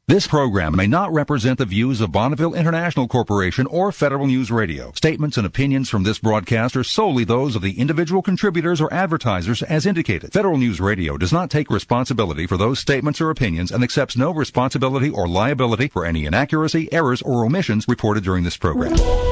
This program may not represent the views of Bonneville International Corporation or Federal News Radio. Statements and opinions from this broadcast are solely those of the individual contributors or advertisers as indicated. Federal News Radio does not take responsibility for those statements or opinions and accepts no responsibility or liability for any inaccuracy, errors, or omissions reported during this program.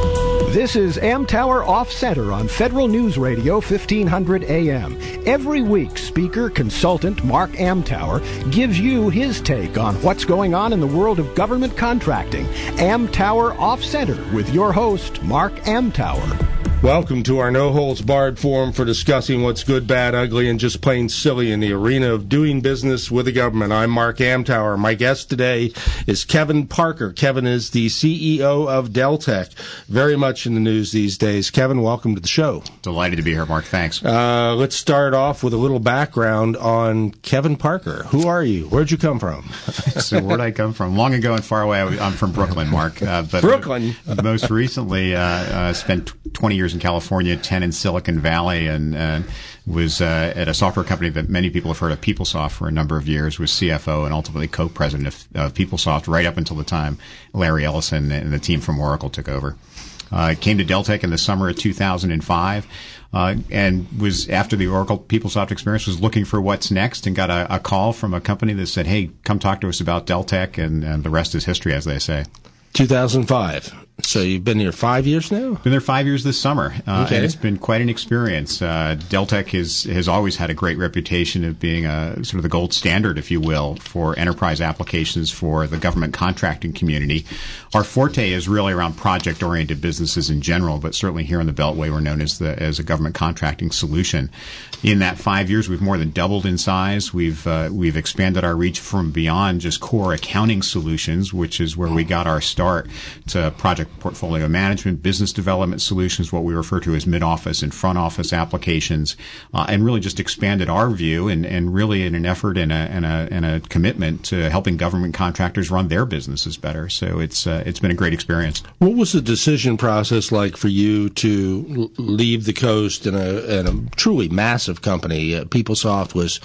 This is Amtower Off Center on Federal News Radio 1500 AM. Every week, speaker consultant Mark Amtower gives you his take on what's going on in the world of government contracting. Amtower Off Center with your host, Mark Amtower. Welcome to our no-holds-barred forum for discussing what's good, bad, ugly, and just plain silly in the arena of doing business with the government. I'm Mark Amtower. My guest today is Kevin Parker. Kevin is the CEO of Deltek. Very much in the news these days. Kevin, welcome to the show. Delighted to be here, Mark. Thanks. Let's start off with a little background on Kevin Parker. Who are you? Where'd you come from? So where'd I come from? Long ago and far away. I'm from Brooklyn, Mark. But Brooklyn? Most recently, spent 20 years in California, 10 in Silicon Valley, and was at a software company that many people have heard of, PeopleSoft, for a number of years, was CFO and ultimately co-president of PeopleSoft right up until the time Larry Ellison and the team from Oracle took over. Came to Deltek in the summer of 2005, and was, after the Oracle PeopleSoft experience, was looking for what's next and got a call from a company that said, hey, come talk to us about Deltek, and the rest is history, as they say. 2005. So you've been here 5 years now? Been there 5 years this summer, okay. And it's been quite an experience. Deltek has always had a great reputation of being sort of the gold standard, if you will, for enterprise applications for the government contracting community. Our forte is really around project-oriented businesses in general, but certainly here in the Beltway we're known as a government contracting solution. In that 5 years, we've more than doubled in size. We've expanded our reach from beyond just core accounting solutions, which is where we got our start, to project portfolio management, business development solutions, what we refer to as mid-office and front-office applications, and really just expanded our view and really in an effort and a commitment to helping government contractors run their businesses better. So it's been a great experience. What was the decision process like for you to leave the coast in a truly massive company? PeopleSoft was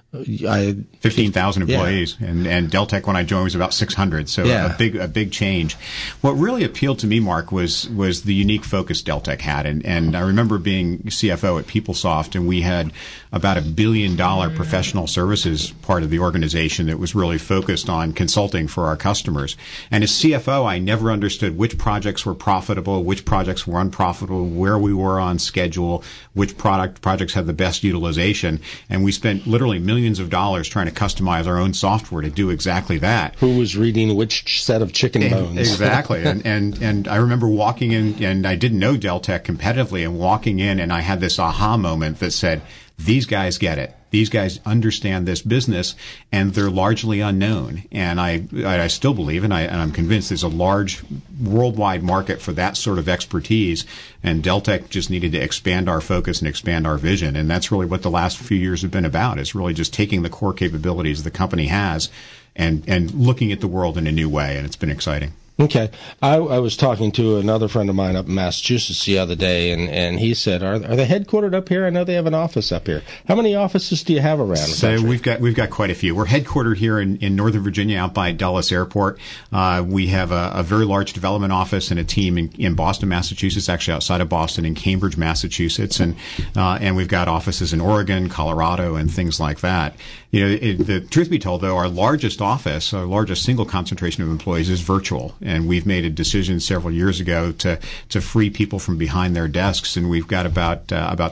15,000 employees, yeah. and Deltek when I joined was about 600. So yeah. a big change. What really appealed to me, Mark, was the unique focus Deltek had, and I remember being CFO at PeopleSoft, and we had about $1 billion professional services part of the organization that was really focused on consulting for our customers. And as CFO, I never understood which projects were profitable, which projects were unprofitable, where we were on schedule, which projects had the best utilization, and we spent literally millions of dollars trying to customize our own software to do exactly that. Who was reading which set of chicken bones? Exactly. and I remember walking in, and I didn't know Deltek competitively, and walking in, and I had this aha moment that said, these guys get it. These guys understand this business, and they're largely unknown. And I still believe, and I'm convinced, there's a large worldwide market for that sort of expertise. And Deltek just needed to expand our focus and expand our vision. And that's really what the last few years have been about, is really just taking the core capabilities the company has and looking at the world in a new way. And it's been exciting. Okay. I was talking to another friend of mine up in Massachusetts the other day, and he said, are they headquartered up here? I know they have an office up here. How many offices do you have around the country? So we've got quite a few. We're headquartered here in Northern Virginia, out by Dulles Airport. We have a very large development office and a team in Boston, Massachusetts, actually outside of Boston, in Cambridge, Massachusetts, and we've got offices in Oregon, Colorado, and things like that. You know, the truth be told, though, our largest office, our largest single concentration of employees, is virtual. And we've made a decision several years ago to free people from behind their desks, and we've got about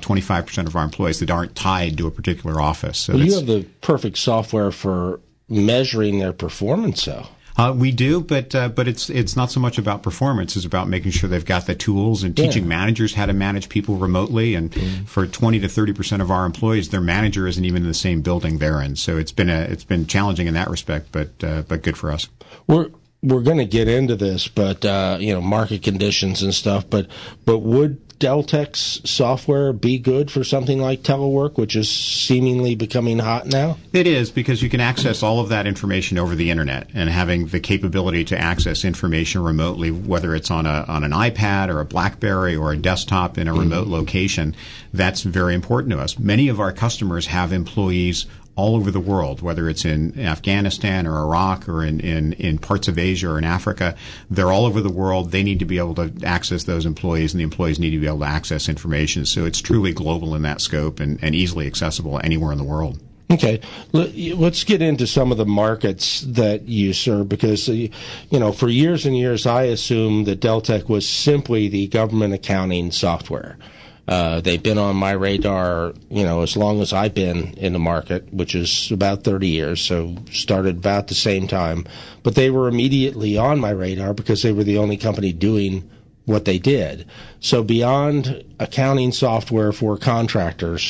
25% of our employees that aren't tied to a particular office. So you have the perfect software for measuring their performance, though. We do, but it's not so much about performance. It's about making sure they've got the tools and teaching managers how to manage people remotely. And for 20 to 30% of our employees, their manager isn't even in the same building they're in. So it's been challenging in that respect, but good for us. We're going to get into this, but market conditions and stuff. But would Deltek's software be good for something like telework, which is seemingly becoming hot now? It is, because you can access all of that information over the internet, and having the capability to access information remotely, whether it's on an iPad or a BlackBerry or a desktop in a remote location, that's very important to us. Many of our customers have employees all over the world, whether it's in Afghanistan or Iraq or in parts of Asia or in Africa. They're all over the world. They need to be able to access those employees, and the employees need to be able to access information. So it's truly global in that scope and easily accessible anywhere in the world. Okay, let's get into some of the markets that you serve, because, for years and years I assumed that Deltek was simply the government accounting software. They've been on my radar, as long as I've been in the market, which is about 30 years, so started about the same time. But they were immediately on my radar because they were the only company doing what they did. So beyond accounting software for contractors,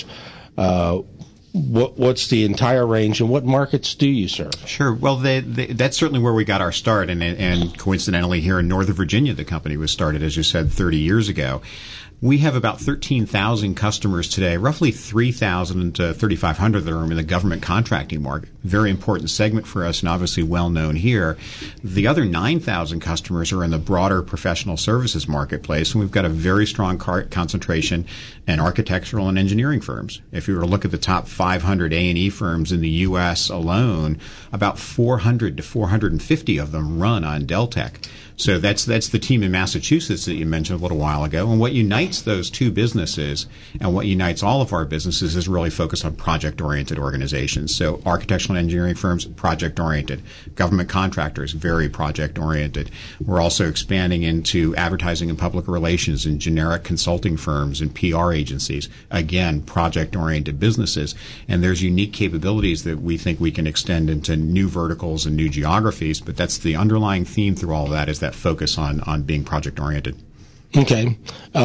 what's the entire range, and what markets do you serve? Sure. Well, that's certainly where we got our start, and coincidentally here in Northern Virginia, the company was started, as you said, 30 years ago. We have about 13,000 customers today, roughly 3,000 to 3,500 that are in the government contracting market. Very important segment for us and obviously well known here. The other 9,000 customers are in the broader professional services marketplace, and we've got a very strong concentration in architectural and engineering firms. If you were to look at the top 500 A&E firms in the U.S. alone, about 400 to 450 of them run on Deltek. So that's the team in Massachusetts that you mentioned a little while ago. And what unites those two businesses and what unites all of our businesses is really focused on project-oriented organizations. So architectural and engineering firms, project-oriented. Government contractors, very project-oriented. We're also expanding into advertising and public relations and generic consulting firms and PR agencies. Again, project-oriented businesses. And there's unique capabilities that we think we can extend into new verticals and new geographies. But that's the underlying theme through all of that, is that focus on being project-oriented. Okay.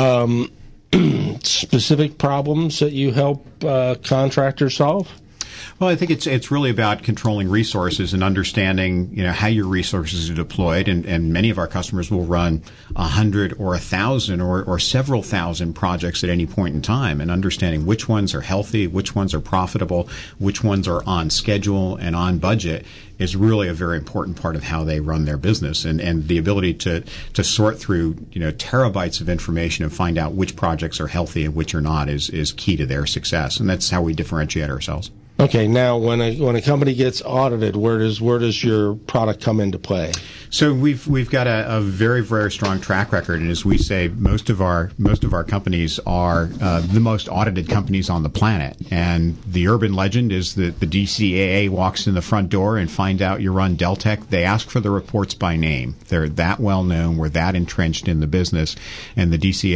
Specific problems that you help contractors solve? Well, I think it's really about controlling resources and understanding, how your resources are deployed. And many of our customers will run 100 or 1,000 or several thousand projects at any point in time, and understanding which ones are healthy, which ones are profitable, which ones are on schedule and on budget is really a very important part of how they run their business. And the ability to sort through, terabytes of information and find out which projects are healthy and which are not is key to their success. And that's how we differentiate ourselves. Okay, now when a company gets audited, where does your product come into play? So we've got a very, very strong track record, and as we say, most of our companies are the most audited companies on the planet. And the urban legend is that the DCAA walks in the front door and find out you're on Deltek. They ask for the reports by name. They're that well known. We're that entrenched in the business, and the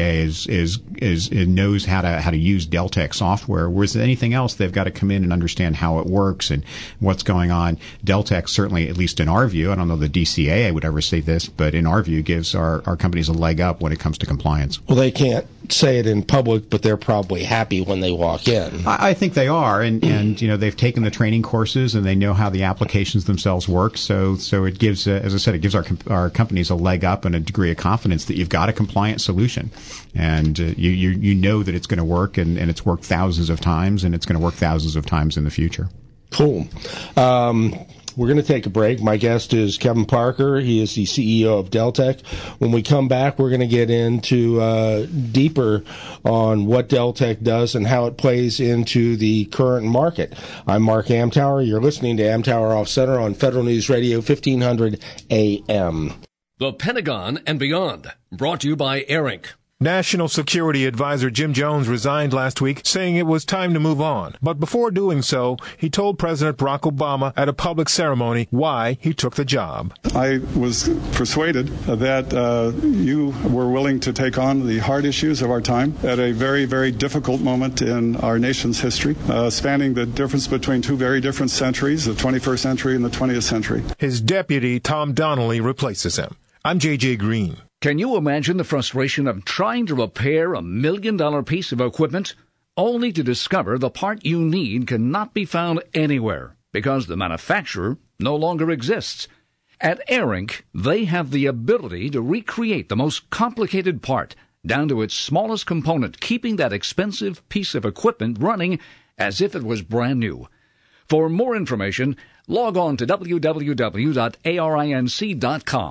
DCAA knows how to use Deltek software. Whereas anything else, they've got to come in and understand how it works and what's going on. Deltek, certainly, at least in our view, I don't know the DCAA would ever say this, but in our view, gives our companies a leg up when it comes to compliance. Well, they can't say it in public, but they're probably happy when they walk in. I think they are, and they've taken the training courses and they know how the applications themselves work. So it gives, as I said, it gives our companies a leg up and a degree of confidence that you've got a compliant solution, and you know that it's going to work, and it's worked thousands of times, and it's going to work thousands of times in the future. Cool. We're going to take a break. My guest is Kevin Parker. He is the CEO of Deltek. When we come back, we're going to get into deeper on what Deltek does and how it plays into the current market. I'm Mark Amtower. You're listening to Amtower Off Center on Federal News Radio 1500 AM. The Pentagon and Beyond, brought to you by ARINC. National Security Advisor Jim Jones resigned last week, saying it was time to move on. But before doing so, he told President Barack Obama at a public ceremony why he took the job. I was persuaded that you were willing to take on the hard issues of our time at a very, very difficult moment in our nation's history, spanning the difference between two very different centuries, the 21st century and the 20th century. His deputy, Tom Donnelly, replaces him. I'm J.J. Green. Can you imagine the frustration of trying to repair a $1 million piece of equipment, only to discover the part you need cannot be found anywhere because the manufacturer no longer exists? At ARINC, they have the ability to recreate the most complicated part down to its smallest component, keeping that expensive piece of equipment running as if it was brand new. For more information, log on to www.arinc.com.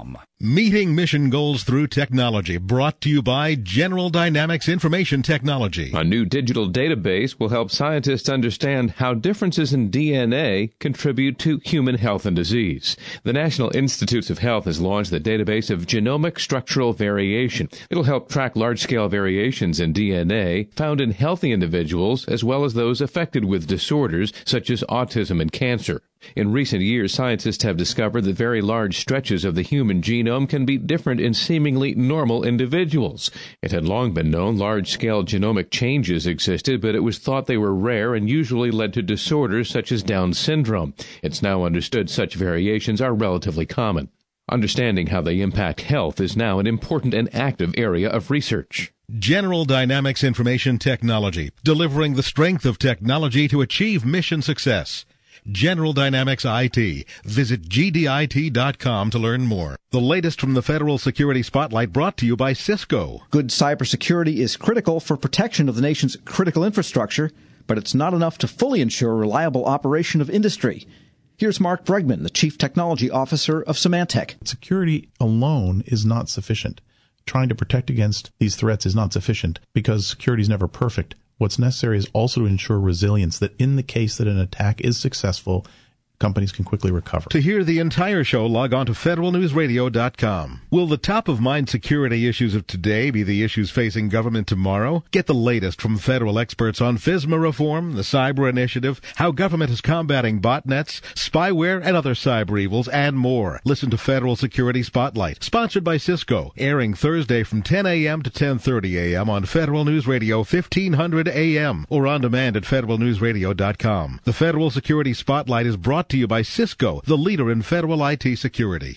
Meeting mission goals through technology, brought to you by General Dynamics Information Technology. A new digital database will help scientists understand how differences in DNA contribute to human health and disease. The National Institutes of Health has launched the database of genomic structural variation. It'll help track large-scale variations in DNA found in healthy individuals as well as those affected with disorders such as autism and cancer. In recent years, scientists have discovered that very large stretches of the human genome can be different in seemingly normal individuals. It had long been known large-scale genomic changes existed, but it was thought they were rare and usually led to disorders such as Down syndrome. It's now understood such variations are relatively common. Understanding how they impact health is now an important and active area of research. General Dynamics Information Technology, delivering the strength of technology to achieve mission success. General Dynamics IT. Visit gdit.com to learn more. The latest from the Federal Security Spotlight, brought to you by Cisco. Good cybersecurity is critical for protection of the nation's critical infrastructure, but it's not enough to fully ensure reliable operation of industry. Here's Mark Bregman, the Chief Technology Officer of Symantec. Security alone is not sufficient. Trying to protect against these threats is not sufficient because security is never perfect. What's necessary is also to ensure resilience, that in the case that an attack is successful, companies can quickly recover. To hear the entire show, log on to federalnewsradio.com. Will the top-of-mind security issues of today be the issues facing government tomorrow? Get the latest from federal experts on FISMA reform, the cyber initiative, how government is combating botnets, spyware, and other cyber evils, and more. Listen to Federal Security Spotlight, sponsored by Cisco, airing Thursday from 10 a.m. to 10:30 a.m. on Federal News Radio 1500 a.m. or on demand at federalnewsradio.com. The Federal Security Spotlight is brought to you by Cisco, the leader in federal IT security.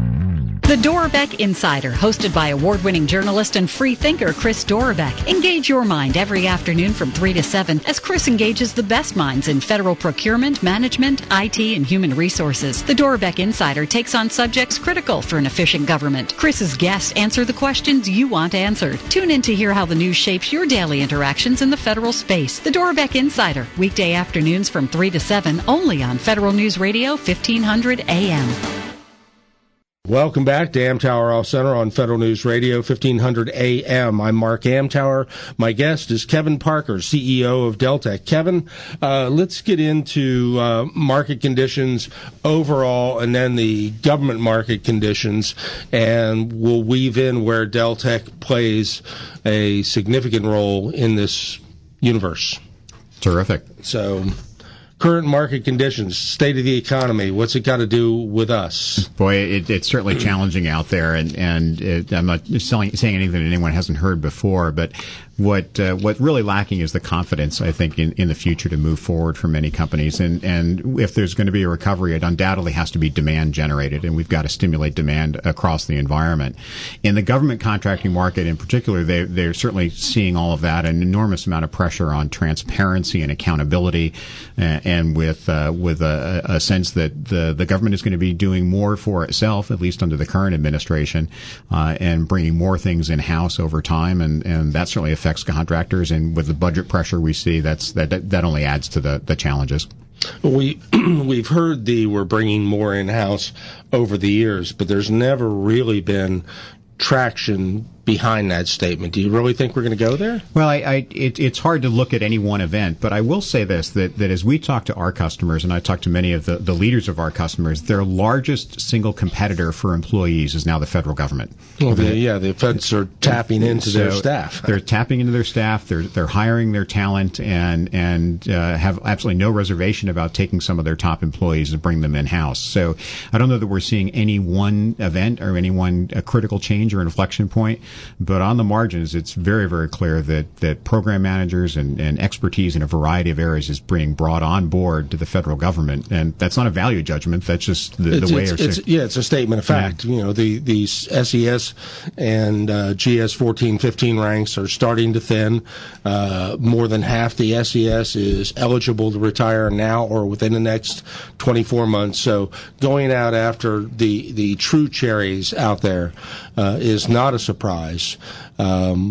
The Dorbeck Insider, hosted by award-winning journalist and free thinker Chris Dorbeck. Engage your mind every afternoon from 3 to 7 as Chris engages the best minds in federal procurement, management, IT, and human resources. The Dorbeck Insider takes on subjects critical for an efficient government. Chris's guests answer the questions you want answered. Tune in to hear how the news shapes your daily interactions in the federal space. The Dorbeck Insider, weekday afternoons from 3 to 7, only on Federal News Radio 1500 AM. Welcome back to Amtower Off Center on Federal News Radio 1500 AM. I'm Mark Amtower. My guest is Kevin Parker, CEO of Deltek. Kevin, let's get into market conditions overall and then the government market conditions, and we'll weave in where Deltek plays a significant role in this universe. Terrific. So, current market conditions, state of the economy, what's it got to do with us? Boy, it's certainly challenging out there, and I'm not saying anything that anyone hasn't heard before, but what really lacking is the confidence, I think, in the future to move forward for many companies. And if there's going to be a recovery, it undoubtedly has to be demand generated, and we've got to stimulate demand across the environment. In the government contracting market in particular, they're certainly seeing all of that, an enormous amount of pressure on transparency and accountability, and with a sense that the government is going to be doing more for itself, at least under the current administration, and bringing more things in-house over time, and that certainly affects contractors. And with the budget pressure we see, that only adds to the challenges. We've heard we're bringing more in-house over the years, but there's never really been traction behind that statement. Do you really think we're going to go there? Well, it's hard to look at any one event, but I will say this, that as we talk to our customers, and I talk to many of the leaders of our customers, their largest single competitor for employees is now the federal government. Well, the feds are tapping into their staff. They're tapping into their staff. They're hiring their talent and have absolutely no reservation about taking some of their top employees and bring them in-house. So I don't know that we're seeing any one event or any one critical change or inflection point. But on the margins, it's very, very clear that program managers and expertise in a variety of areas is being brought on board to the federal government. And that's not a value judgment. That's just the way it's a statement of fact. Yeah. You know, the SES and GS 1415 ranks are starting to thin. More than half the SES is eligible to retire now or within the next 24 months. So going out after the true cherries out there is not a surprise. It's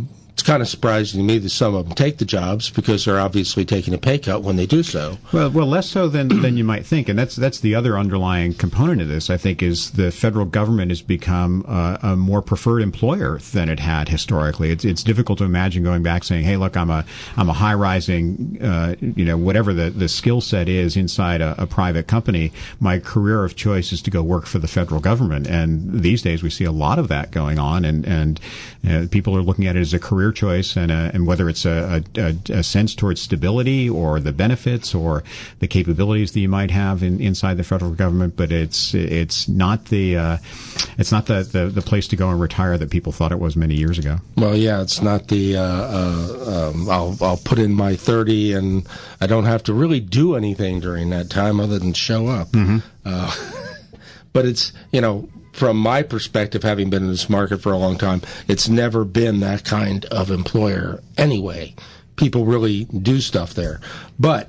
kind of surprising to me that some of them take the jobs because they're obviously taking a pay cut when they do so. Well, less so than you might think, and that's the other underlying component of this. I think is the federal government has become a more preferred employer than it had historically. It's difficult to imagine going back saying, "Hey, look, I'm a high rising, whatever the skill set is inside a private company. My career of choice is to go work for the federal government." And these days we see a lot of that going on, and people are looking at it as a career choice, and whether it's a sense towards stability or the benefits or the capabilities that you might have inside the federal government, but it's not the place to go and retire that people thought it was many years ago. Well, yeah, it's not the I'll put in my 30 and I don't have to really do anything during that time other than show up. Mm-hmm. But it's, from my perspective, having been in this market for a long time, it's never been that kind of employer anyway. People really do stuff there. But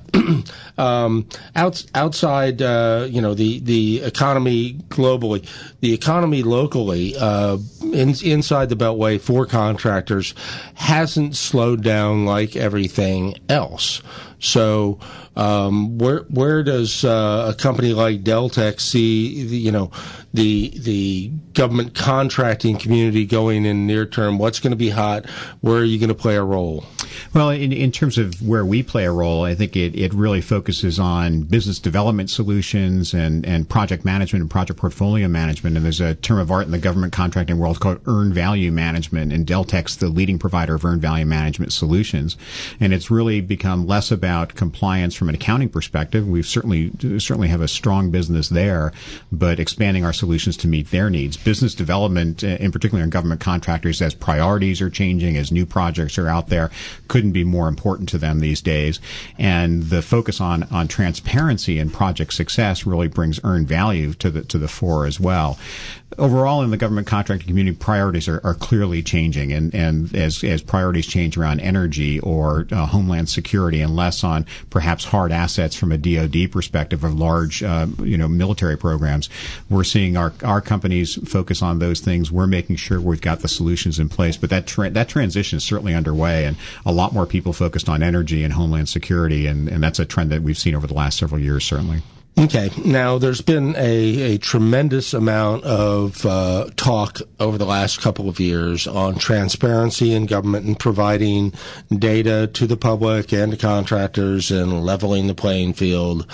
outside, the economy globally, the economy locally, inside the Beltway for contractors hasn't slowed down like everything else. So where does a company like Deltek see the government contracting community going in near term? What's going to be hot? Where are you going to play a role? Well, in terms of where we play a role, I think it really focuses on business development solutions and project management and project portfolio management. And there's a term of art in the government contracting world called earned value management, and Deltek's the leading provider of earned value management solutions. And it's really become less about compliance from an accounting perspective. We've certainly have a strong business there, but expanding our solutions to meet their needs. Business development, in particular in government contractors, as priorities are changing, as new projects are out there, couldn't be more important to them these days. And the focus on transparency and project success really brings earned value to the fore as well. Overall, in the government contracting community, priorities are clearly changing, and as priorities change around energy or homeland security, and less on perhaps hard assets from a DoD perspective of large, military programs, we're seeing our companies focus on those things. We're making sure we've got the solutions in place, but that transition is certainly underway, and a lot more people focused on energy and homeland security, and that's a trend that we've seen over the last several years, certainly. Okay. Now, there's been a tremendous amount of talk over the last couple of years on transparency in government and providing data to the public and to contractors and leveling the playing field.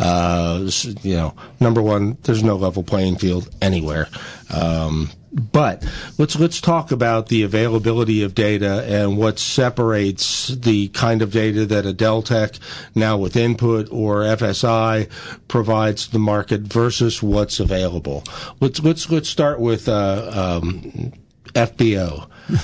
Number one, there's no level playing field anywhere. But let's talk about the availability of data and what separates the kind of data that a Deltek, now with Input, or FSI provides to the market versus what's available. Let's start with FBO.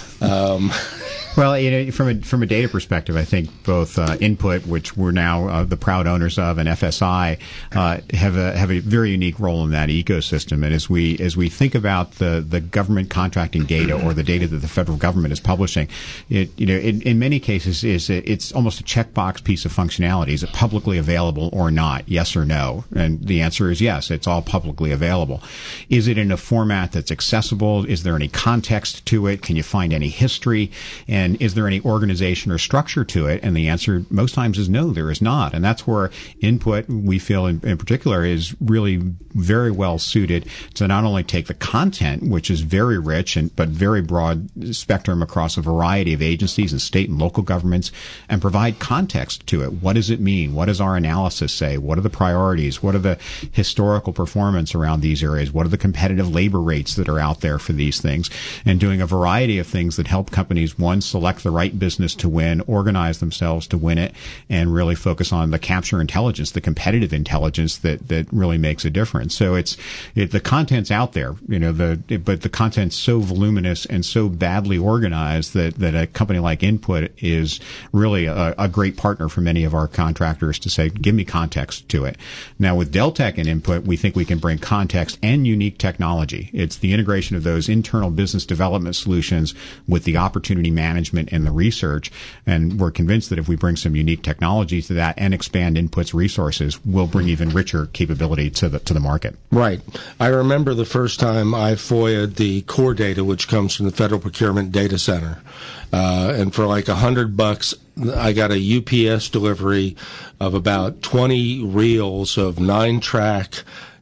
Well, from a data perspective, I think both Input, which we're now the proud owners of, and FSI have a very unique role in that ecosystem. And as we think about the government contracting data, or the data that the federal government is publishing, in many cases it's almost a checkbox piece of functionality. Is it publicly available or not? Yes or no? And the answer is yes. It's all publicly available. Is it in a format that's accessible? Is there any context to it? Can you find any history? And is there any organization or structure to it? And the answer most times is no, there is not. And that's where Input, we feel in particular, is really very well suited to not only take the content, which is very rich but very broad spectrum across a variety of agencies and state and local governments, and provide context to it. What does it mean? What does our analysis say? What are the priorities? What are the historical performance around these areas? What are the competitive labor rates that are out there for these things? And doing a variety of things that help companies, one, select the right business to win, organize themselves to win it, and really focus on the capture intelligence, the competitive intelligence that really makes a difference. So the content's out there, but the content's so voluminous and so badly organized that a company like Input is really a great partner for many of our contractors to say, give me context to it. Now, with Deltek and Input, we think we can bring context and unique technology. It's the integration of those internal business development solutions with the opportunity management management and the research. And we're convinced that if we bring some unique technology to that and expand Input's resources, we'll bring even richer capability to the market. Right. I remember the first time I FOIA'd the core data, which comes from the Federal Procurement Data Center. And for like $100, I got a UPS delivery of about 20 reels of 9-track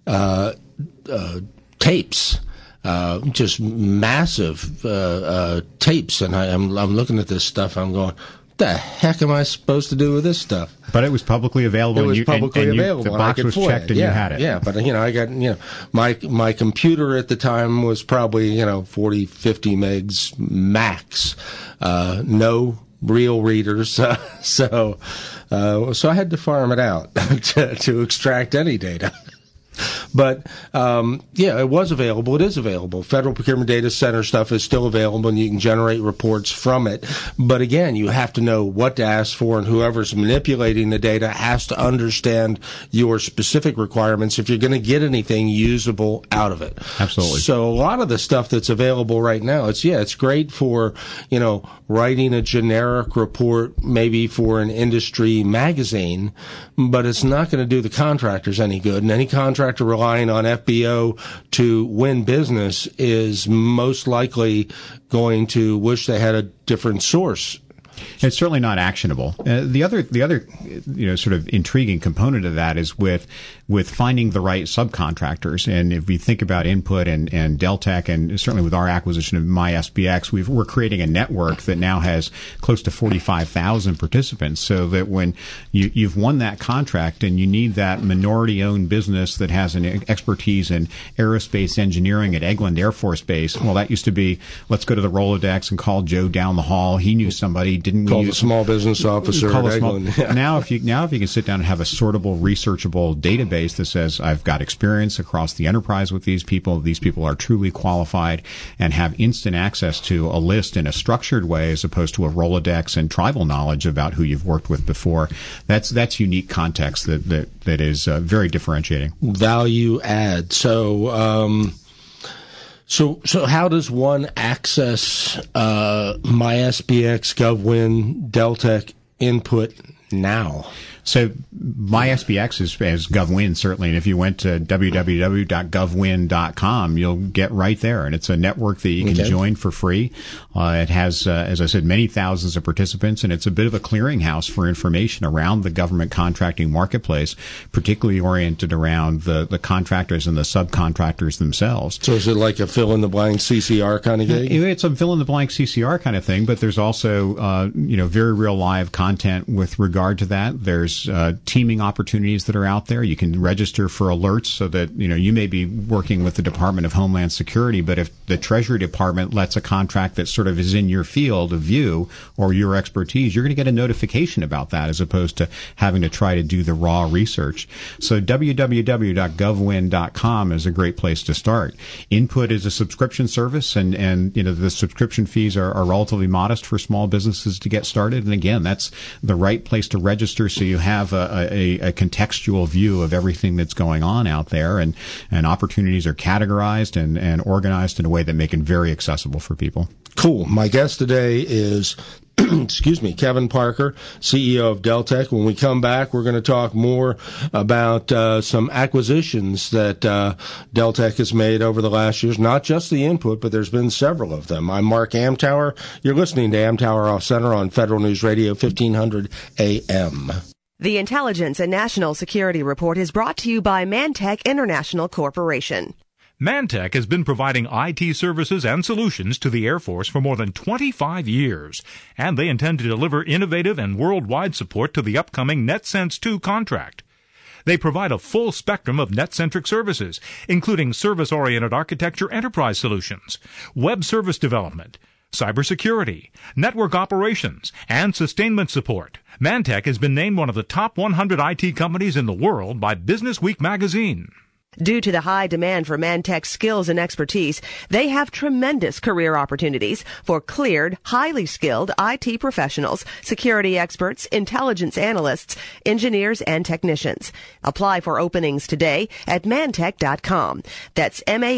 tapes, just massive tapes. And I'm looking at this stuff. I'm going, what the heck am I supposed to do with this stuff? But it was publicly available. It was publicly available. The box was checked and you had it. Yeah, but I got my computer at the time was probably 40, 50 megs max. No real readers, so I had to farm it out to extract any data. But, it was available. It is available. Federal Procurement Data Center stuff is still available, and you can generate reports from it. But again, you have to know what to ask for, and whoever's manipulating the data has to understand your specific requirements if you're going to get anything usable out of it. Absolutely. So a lot of the stuff that's available right now, it's great for, writing a generic report maybe for an industry magazine, but it's not going to do the contractors any good. And any contractor relying on FBO to win business is most likely going to wish they had a different source. It's certainly not actionable. The other sort of intriguing component of that is with finding the right subcontractors. And if we think about Input and Deltek, and certainly with our acquisition of MySBX, we're creating a network that now has close to 45,000 participants. So that when you've won that contract and you need that minority-owned business that has an expertise in aerospace engineering at Eglin Air Force Base, well, that used to be, let's go to the Rolodex and call Joe down the hall. He knew somebody. Didn't call the small business officer at Eglin. Yeah. Now, if you can sit down and have a sortable, researchable database that says I've got experience across the enterprise with these people are truly qualified, and have instant access to a list in a structured way as opposed to a Rolodex and tribal knowledge about who you've worked with before. That's unique context that is very differentiating. Value add. So how does one access MySBX, GovWin, Deltek, Input now? So MySBX is GovWin, certainly. And if you went to www.govwin.com, you'll get right there. And it's a network that you can join for free. It has, as I said, many thousands of participants, and it's a bit of a clearinghouse for information around the government contracting marketplace, particularly oriented around the contractors and the subcontractors themselves. So is it like a fill-in-the-blank CCR kind of gig? It's a fill-in-the-blank CCR kind of thing, but there's also, very real live content with regard to that. There's teaming opportunities that are out there. You can register for alerts so that, you may be working with the Department of Homeland Security, but if the Treasury Department lets a contract that sort of is in your field of view or your expertise, you're going to get a notification about that as opposed to having to try to do the raw research. So www.govwin.com is a great place to start. Input is a subscription service, and the subscription fees are relatively modest for small businesses to get started. And again, that's the right place to register so you have a contextual view of everything that's going on out there, and opportunities are categorized and organized in a way that make it very accessible for people. Cool. My guest today is Kevin Parker, CEO of Deltek. When we come back, we're going to talk more about some acquisitions that Deltek has made over the last years, not just the Input, but there's been several of them. I'm Mark Amtower. You're listening to Amtower Off Center on Federal News Radio, 1500 AM. The Intelligence and National Security Report is brought to you by Mantech International Corporation. Mantech has been providing IT services and solutions to the Air Force for more than 25 years, and they intend to deliver innovative and worldwide support to the upcoming NetSense 2 contract. They provide a full spectrum of net-centric services, including service-oriented architecture enterprise solutions, web service development, cybersecurity, network operations, and sustainment support. Mantech has been named one of the top 100 IT companies in the world by Business Week magazine. Due to the high demand for Mantech's skills and expertise, they have tremendous career opportunities for cleared, highly skilled IT professionals, security experts, intelligence analysts, engineers, and technicians. Apply for openings today at Mantech.com. That's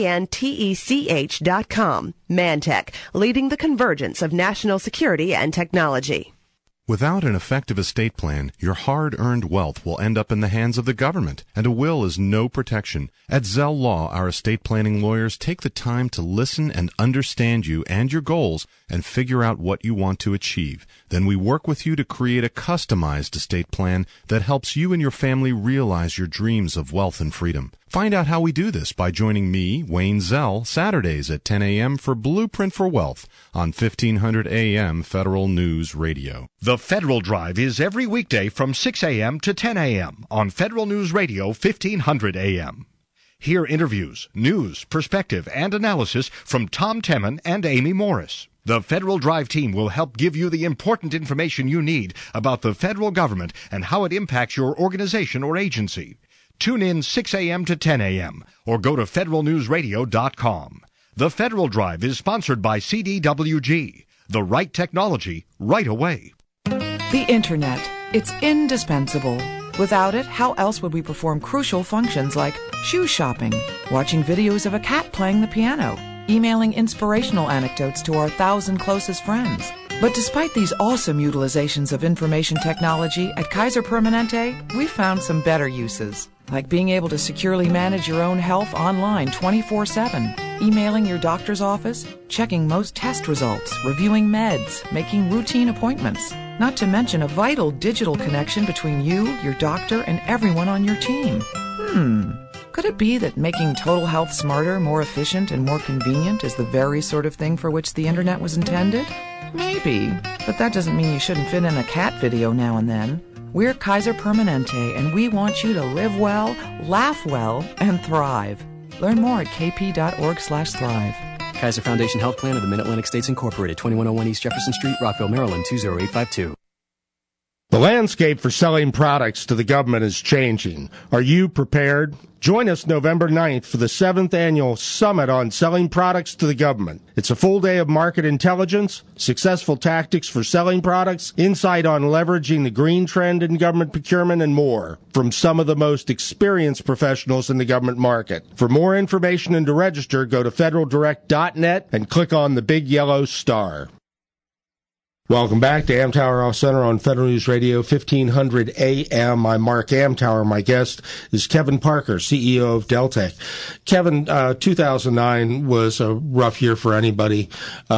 MANTECH.com. Mantech, leading the convergence of national security and technology. Without an effective estate plan, your hard-earned wealth will end up in the hands of the government, and a will is no protection. At Zell Law, our estate planning lawyers take the time to listen and understand you and your goals and figure out what you want to achieve. Then we work with you to create a customized estate plan that helps you and your family realize your dreams of wealth and freedom. Find out how we do this by joining me, Wayne Zell, Saturdays at 10 a.m. for Blueprint for Wealth on 1500 a.m. Federal News Radio. The Federal Drive is every weekday from 6 a.m. to 10 a.m. on Federal News Radio 1500 a.m. Hear interviews, news, perspective, and analysis from Tom Temin and Amy Morris. The Federal Drive team will help give you the important information you need about the federal government and how it impacts your organization or agency. Tune in 6 a.m. to 10 a.m. or go to federalnewsradio.com. The Federal Drive is sponsored by CDWG. The right technology, right away. The Internet. It's indispensable. Without it, how else would we perform crucial functions like shoe shopping, watching videos of a cat playing the piano, emailing inspirational anecdotes to our 1,000 closest friends? But despite these awesome utilizations of information technology, at Kaiser Permanente, we found some better uses, like being able to securely manage your own health online 24/7, emailing your doctor's office, checking most test results, reviewing meds, making routine appointments, not to mention a vital digital connection between you, your doctor, and everyone on your team. Could it be that making total health smarter, more efficient, and more convenient is the very sort of thing for which the Internet was intended? Maybe, but that doesn't mean you shouldn't fit in a cat video now and then. We're Kaiser Permanente, and we want you to live well, laugh well, and thrive. Learn more at kp.org/thrive. Kaiser Foundation Health Plan of the Mid-Atlantic States Incorporated, 2101 East Jefferson Street, Rockville, Maryland, 20852. The landscape for selling products to the government is changing. Are you prepared? Join us November 9th for the 7th Annual Summit on Selling Products to the Government. It's a full day of market intelligence, successful tactics for selling products, insight on leveraging the green trend in government procurement, and more from some of the most experienced professionals in the government market. For more information and to register, go to federaldirect.net and click on the big yellow star. Welcome back to Amtower Off Center on Federal News Radio 1500 AM. I'm Mark Amtower. My guest is Kevin Parker, CEO of Deltek. Kevin, 2009 was a rough year for anybody.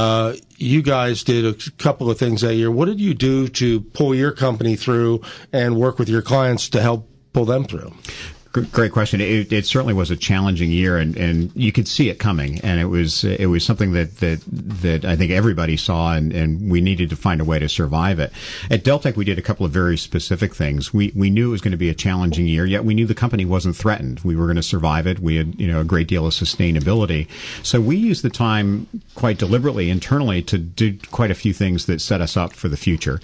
You guys did a couple of things that year. What did you do to pull your company through and work with your clients to help pull them through? Great question. It certainly was a challenging year, and you could see it coming. And it was something that I think everybody saw, and we needed to find a way to survive it. At Deltek, we did a couple of very specific things. We knew it was going to be a challenging year, yet we knew the company wasn't threatened. We were going to survive it. We had, a great deal of sustainability. So we used the time quite deliberately internally to do quite a few things that set us up for the future.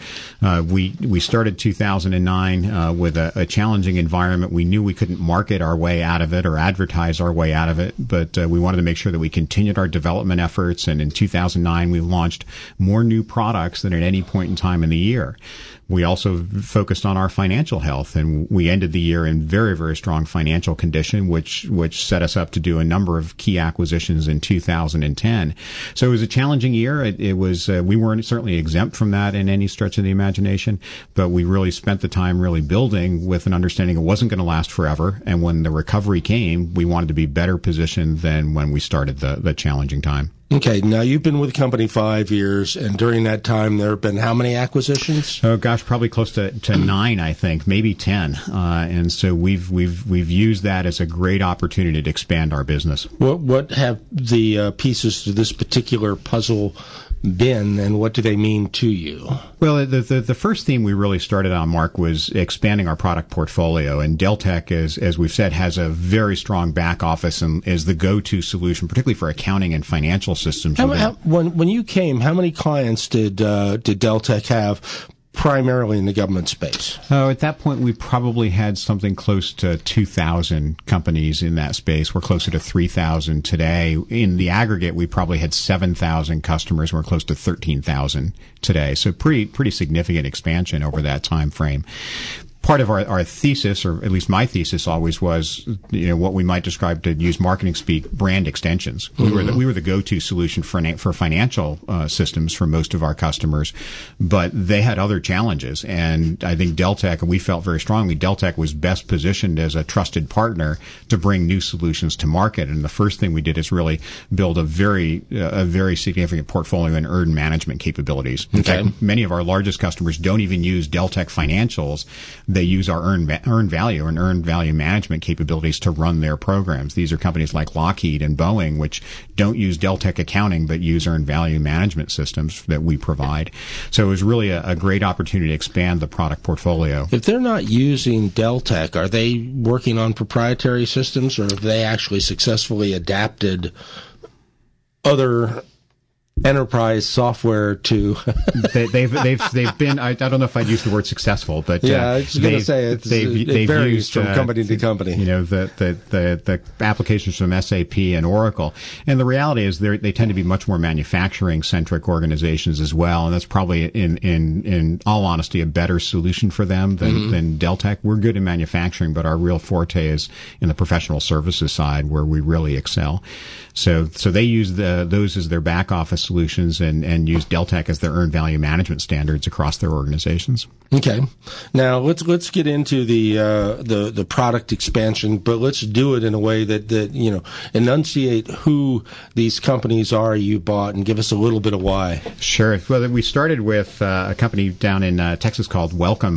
We started 2009 with a challenging environment. We knew we couldn't market our way out of it or advertise our way out of it, but we wanted to make sure that we continued our development efforts. And in 2009, we launched more new products than at any point in time in the year. We also focused on our financial health, and we ended the year in very, very strong financial condition, which set us up to do a number of key acquisitions in 2010. So it was a challenging year. It was we weren't certainly exempt from that in any stretch of the imagination, but we really spent the time really building with an understanding it wasn't going to last forever. And when the recovery came, we wanted to be better positioned than when we started the challenging time. Okay, now you've been with the company 5 years, and during that time, there have been how many acquisitions? Oh gosh, probably close to 9, I think, maybe 10. And so we've used that as a great opportunity to expand our business. What have the pieces to this particular puzzle been, and what do they mean to you? Well, the first theme we really started on, Mark, was expanding our product portfolio. And Deltek, as we've said, has a very strong back office and is the go-to solution, particularly for accounting and financial systems. When you came, how many clients did Deltek have primarily in the government space? At that point, we probably had something close to 2,000 companies in that space. We're closer to 3,000 today. In the aggregate, we probably had 7,000 customers. We're close to 13,000 today. So pretty significant expansion over that time frame. Part of our thesis, or at least my thesis always was, what we might describe, to use marketing speak, brand extensions. Mm-hmm. We were the go-to solution for financial systems for most of our customers, but they had other challenges. And I think Deltek, and we felt very strongly, Deltek was best positioned as a trusted partner to bring new solutions to market. And the first thing we did is really build a very significant portfolio in earned management capabilities. In fact, many of our largest customers don't even use Deltek financials. They use our earned value and earned value management capabilities to run their programs. These are companies like Lockheed and Boeing, which don't use Deltek accounting, but use earned value management systems that we provide. So it was really a great opportunity to expand the product portfolio. If they're not using Deltek, are they working on proprietary systems, or have they actually successfully adapted other enterprise software to they've been, I don't know if I'd use the word successful, but I was going to say it varies used, from company to company. The applications from SAP and Oracle, and the reality is they tend to be much more manufacturing centric organizations as well, and that's probably in all honesty a better solution for them than Deltek. We're good in manufacturing, but our real forte is in the professional services side, where we really excel. So they use those as their back office solutions and use Deltek as their earned value management standards across their organizations. Okay. Now let's get into the product expansion, but let's do it in a way that enunciate who these companies are you bought and give us a little bit of why. Sure. Well, we started with a company down in Texas called Welcome,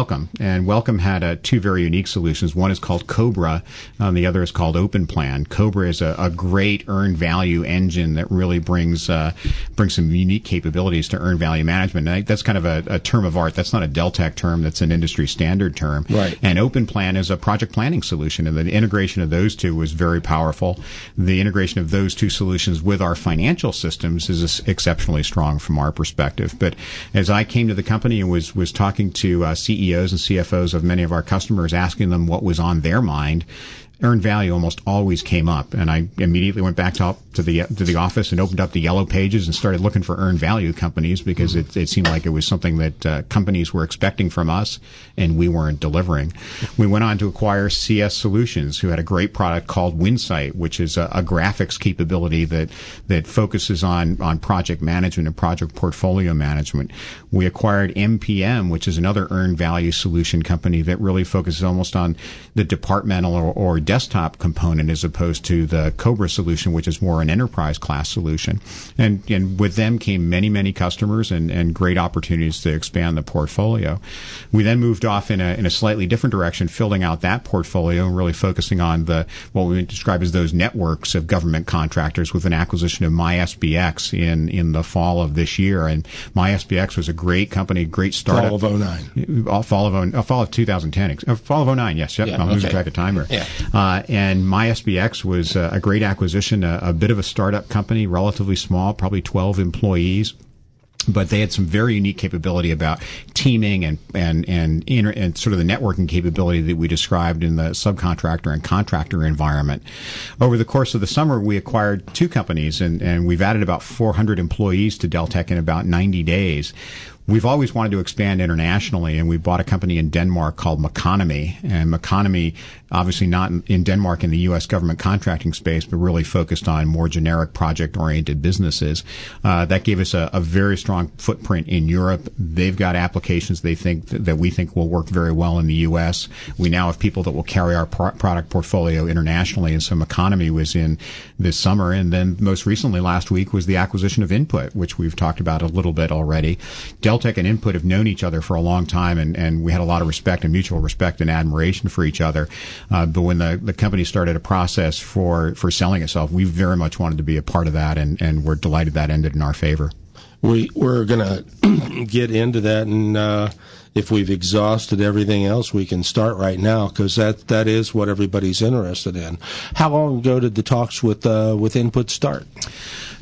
and Welcome had two very unique solutions. One is called Cobra, the other is called OpenPlan. Cobra is a great earned value engine that really brings some unique capabilities to earned value management. And that's kind of a term of art. That's not a Deltek term. That's an industry standard term. Right. And OpenPlan is a project planning solution, and the integration of those two was very powerful. The integration of those two solutions with our financial systems is exceptionally strong from our perspective. But as I came to the company and was talking to CEOs and CFOs of many of our customers, asking them what was on their mind, earned value almost always came up, and I immediately went back to the office and opened up the yellow pages and started looking for earned value companies, because it seemed like it was something that companies were expecting from us and we weren't delivering. We went on to acquire CS Solutions, who had a great product called Winsight, which is a graphics capability that focuses on project management and project portfolio management. We acquired MPM, which is another earned value solution company that really focuses almost on the departmental or desktop component, as opposed to the Cobra solution, which is more an enterprise class solution. And with them came many customers and great opportunities to expand the portfolio. We then moved off in a slightly different direction, filling out that portfolio and really focusing on what we describe as those networks of government contractors, with an acquisition of MySBX in the fall of this year. And MySBX was a great company, great startup. Fall of 2009. Fall of 2010. Fall of 2009, yes. Yep, yeah, I'm losing track of time here. Yeah. And MySBX was a great acquisition, a bit of a startup company, relatively small, probably 12 employees. But they had some very unique capability about teaming and sort of the networking capability that we described in the subcontractor and contractor environment. Over the course of the summer, we acquired two companies, and we've added about 400 employees to Deltek in about 90 days. We've always wanted to expand internationally, and we bought a company in Denmark called Maconomy. And Maconomy, obviously not in Denmark in the U.S. government contracting space, but really focused on more generic project-oriented businesses. That gave us a very strong footprint in Europe. They've got applications we think will work very well in the U.S. We now have people that will carry our product portfolio internationally, and so Maconomy was in this summer. And then most recently, last week, was the acquisition of Input, which we've talked about a little bit already. Deltek and Input have known each other for a long time, and we had a lot of respect and mutual respect and admiration for each other. But when the company started a process for selling itself, we very much wanted to be a part of that, and we're delighted that ended in our favor. We're going to get into that, and if we've exhausted everything else, we can start right now, because that is what everybody's interested in. How long ago did the talks with Input start?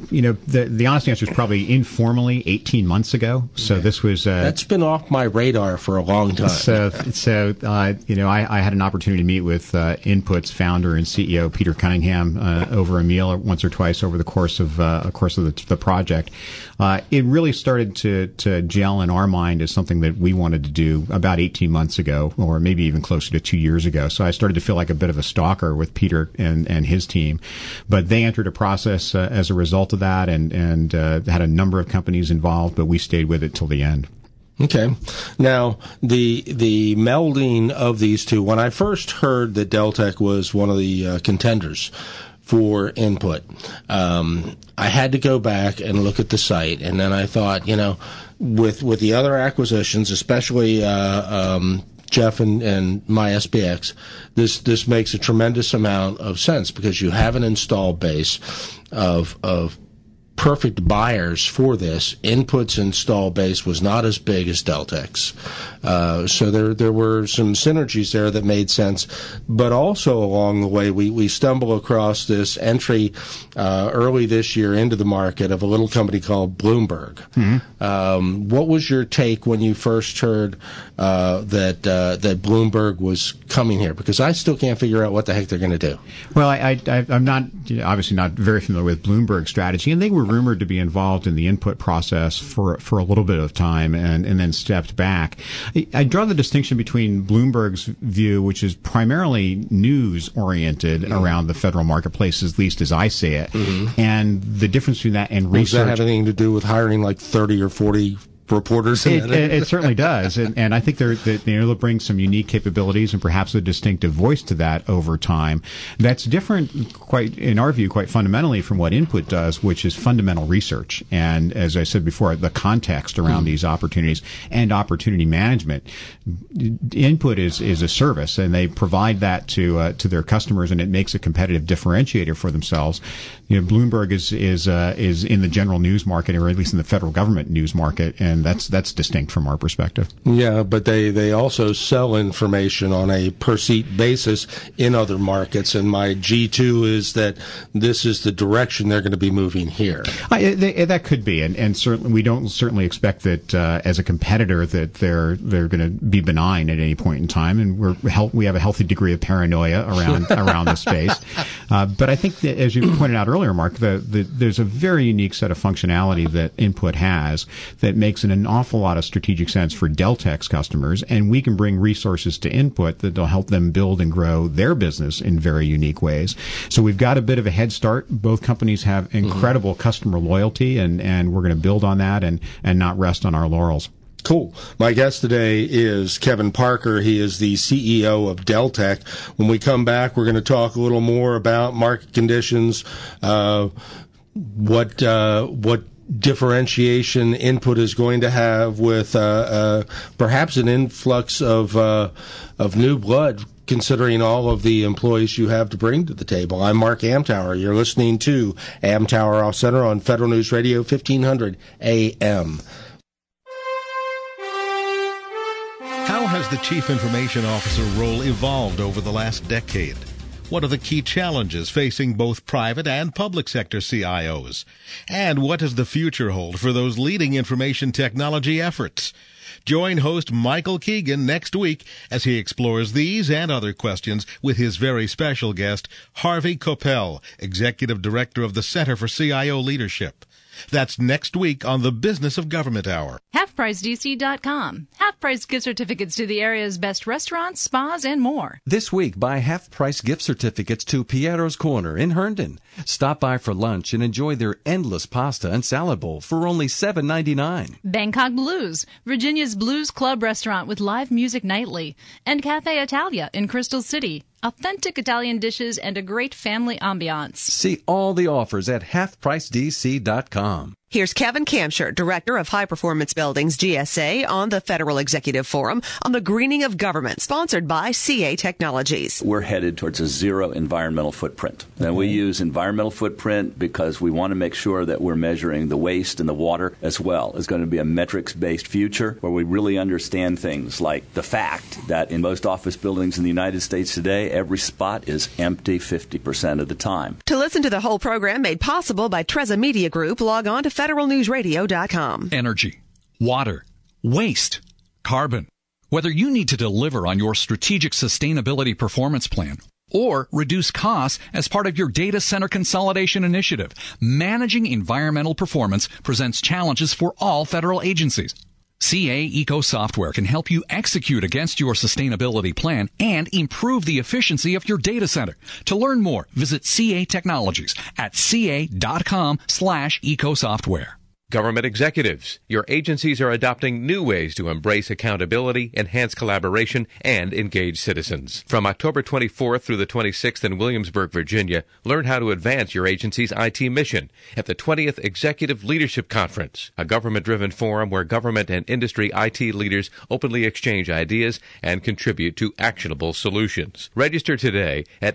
The honest answer is probably informally 18 months ago. So this was that's been off my radar for a long time. I had an opportunity to meet with Input's founder and CEO Peter Cunningham over a meal once or twice over the course of the project. It really started to gel in our mind as something that we wanted to do about 18 months ago, or maybe even closer to 2 years ago. So I started to feel like a bit of a stalker with Peter and his team. But they entered a process as a result of that and had a number of companies involved, but we stayed with it till the end. Okay. Now, the melding of these two, when I first heard that Deltek was one of the contenders for Input, I had to go back and look at the site, and then I thought, with the other acquisitions, especially Jeff and MySPX, this makes a tremendous amount of sense because you have an installed base of perfect buyers for this. Input's install base was not as big as Deltek's. So there were some synergies there that made sense. But also along the way, we stumble across this entry early this year into the market of a little company called Bloomberg. Mm-hmm. What was your take when you first heard that Bloomberg was coming here? Because I still can't figure out what the heck they're going to do. Well, I'm not obviously not very familiar with Bloomberg's strategy, and they were rumored to be involved in the Input process for a little bit of time and then stepped back. I draw the distinction between Bloomberg's view, which is primarily news-oriented around the federal marketplace, at least as I see it, and the difference between that and research. Does that have anything to do with hiring like 30 or 40 reporters? It certainly does, and I think they'll bring some unique capabilities and perhaps a distinctive voice to that over time. That's different, in our view, quite fundamentally from what Input does, which is fundamental research. And as I said before, the context around these opportunities and opportunity management. Input is a service, and they provide that to their customers, and it makes a competitive differentiator for themselves. Bloomberg is in the general news market, or at least in the federal government news market, and that's distinct from our perspective. Yeah, but they also sell information on a per seat basis in other markets, and my G2 is that this is the direction they're going to be moving here. That could be, and certainly we don't expect that as a competitor that they're going to be benign at any point in time, and we have a healthy degree of paranoia around the space. But I think that, as you pointed out earlier, Mark, there's a very unique set of functionality that Input has that makes an awful lot of strategic sense for Deltek's customers, and we can bring resources to Input that will help them build and grow their business in very unique ways. So we've got a bit of a head start. Both companies have incredible customer loyalty, and we're going to build on that and not rest on our laurels. Cool. My guest today is Kevin Parker. He is the CEO of Deltek. When we come back, we're going to talk a little more about market conditions, what differentiation Input is going to have with perhaps an influx of new blood, considering all of the employees you have to bring to the table. I'm Mark Amtower. You're listening to Amtower Off Center on Federal News Radio 1500 AM. How has the Chief Information Officer role evolved over the last decade? What are the key challenges facing both private and public sector CIOs? And what does the future hold for those leading information technology efforts? Join host Michael Keegan next week as he explores these and other questions with his very special guest, Harvey Coppell, Executive Director of the Center for CIO Leadership. That's next week on the Business of Government Hour. HalfPriceDC.com. Half-price gift certificates to the area's best restaurants, spas, and more. This week, buy half-price gift certificates to Piero's Corner in Herndon. Stop by for lunch and enjoy their endless pasta and salad bowl for only $7.99. Bangkok Blues, Virginia's blues club restaurant with live music nightly. And Cafe Italia in Crystal City. Authentic Italian dishes and a great family ambiance. See all the offers at halfpricedc.com. Here's Kevin Kamsher, Director of High Performance Buildings, GSA, on the Federal Executive Forum on the greening of government, sponsored by CA Technologies. We're headed towards a zero environmental footprint. And we use environmental footprint because we want to make sure that we're measuring the waste and the water as well. It's going to be a metrics-based future where we really understand things like the fact that in most office buildings in the United States today, every spot is empty 50% of the time. To listen to the whole program made possible by Treza Media Group, log on to federalnewsradio.com. Energy, water, waste, carbon. Whether you need to deliver on your strategic sustainability performance plan or reduce costs as part of your data center consolidation initiative, managing environmental performance presents challenges for all federal agencies. CA Eco Software can help you execute against your sustainability plan and improve the efficiency of your data center. To learn more, visit CA Technologies at ca.com/ecosoftware. Government executives. Your agencies are adopting new ways to embrace accountability, enhance collaboration, and engage citizens. From October 24th through the 26th in Williamsburg, Virginia, learn how to advance your agency's IT mission at the 20th Executive Leadership Conference, a government-driven forum where government and industry IT leaders openly exchange ideas and contribute to actionable solutions. Register today at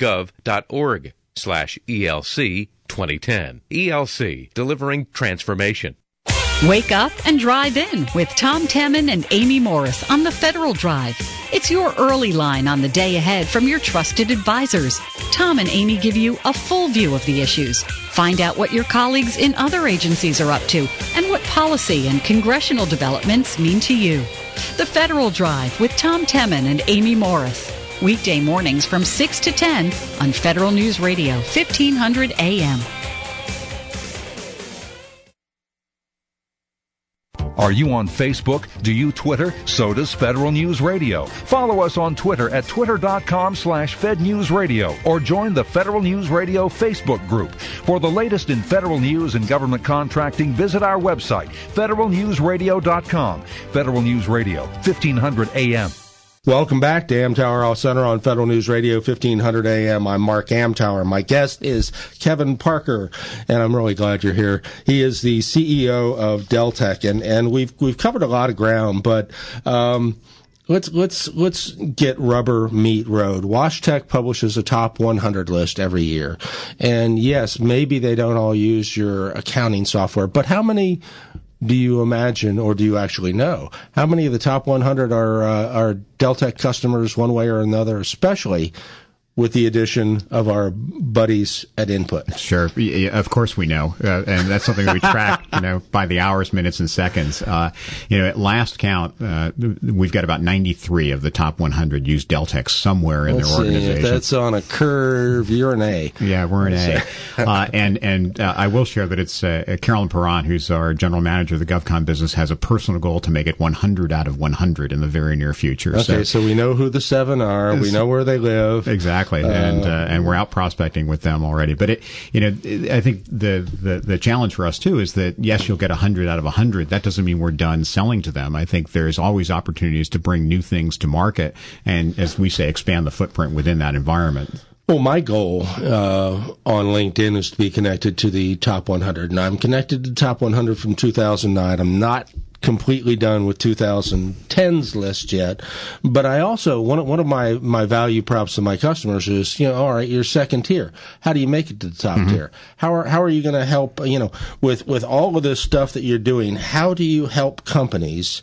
actgov.org/ELC 2010. ELC, delivering transformation. Wake up and drive in with Tom Temin and Amy Morris on the Federal Drive. It's your early line on the day ahead from your trusted advisors. Tom and Amy give you a full view of the issues. Find out what your colleagues in other agencies are up to and what policy and congressional developments mean to you. The Federal Drive with Tom Temin and Amy Morris. Weekday mornings from 6 to 10 on Federal News Radio, 1500 AM. Are you on Facebook? Do you Twitter? So does Federal News Radio. Follow us on Twitter at twitter.com/FedNewsRadio or join the Federal News Radio Facebook group. For the latest in federal news and government contracting, visit our website, federalnewsradio.com. Federal News Radio, 1500 AM. Welcome back to Amtower Off Center on Federal News Radio, 1500 AM. I'm Mark Amtower. My guest is Kevin Parker, and I'm really glad you're here. He is the CEO of Deltek, and we've covered a lot of ground, but let's get rubber meet road. WashTec publishes a top 100 list every year, and yes, maybe they don't all use your accounting software, but how many do you imagine, or do you actually know, how many of the top 100 are Deltek customers one way or another, especially with the addition of our buddies at Input? Sure. Of course we know. And that's something that we track, by the hours, minutes, and seconds. At last count, we've got about 93 of the top 100 use Deltek somewhere in their organization. If that's on a curve, you're an A. Yeah, we're an A. And I will share that it's Carolyn Perron, who's our general manager of the GovCon business, has a personal goal to make it 100 out of 100 in the very near future. Okay, so we know who the 7 are. We know where they live. Exactly. And we're out prospecting with them already. But I think the challenge for us too is that yes, you'll get 100 out of 100. That doesn't mean we're done selling to them. I think there's always opportunities to bring new things to market, and as we say, expand the footprint within that environment. Well, my goal on LinkedIn is to be connected to the top 100, and I'm connected to the top 100 from 2009. I'm not completely done with 2010's list yet, but I also one of my value props to my customers is, all right, you're second tier. How do you make it to the top tier? How are you going to help? With all of this stuff that you're doing, how do you help companies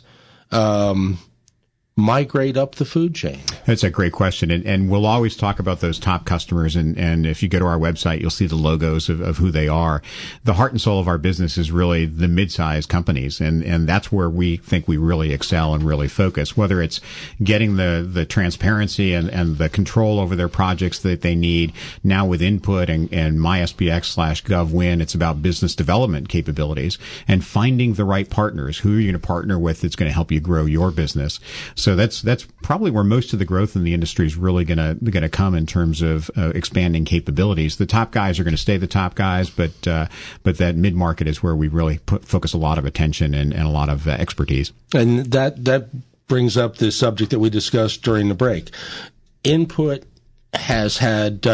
migrate up the food chain? That's a great question. And we'll always talk about those top customers. And if you go to our website, you'll see the logos of who they are. The heart and soul of our business is really the mid-sized companies. And that's where we think we really excel and really focus, whether it's getting the transparency and the control over their projects that they need. Now with Input and MySPX/GovWin, it's about business development capabilities and finding the right partners. Who are you going to partner with that's going to help you grow your business? So that's probably where most of the growth in the industry is really going to come in terms of expanding capabilities. The top guys are going to stay the top guys, but that mid market is where we really focus a lot of attention and a lot of expertise. And that brings up the subject that we discussed during the break. Input has had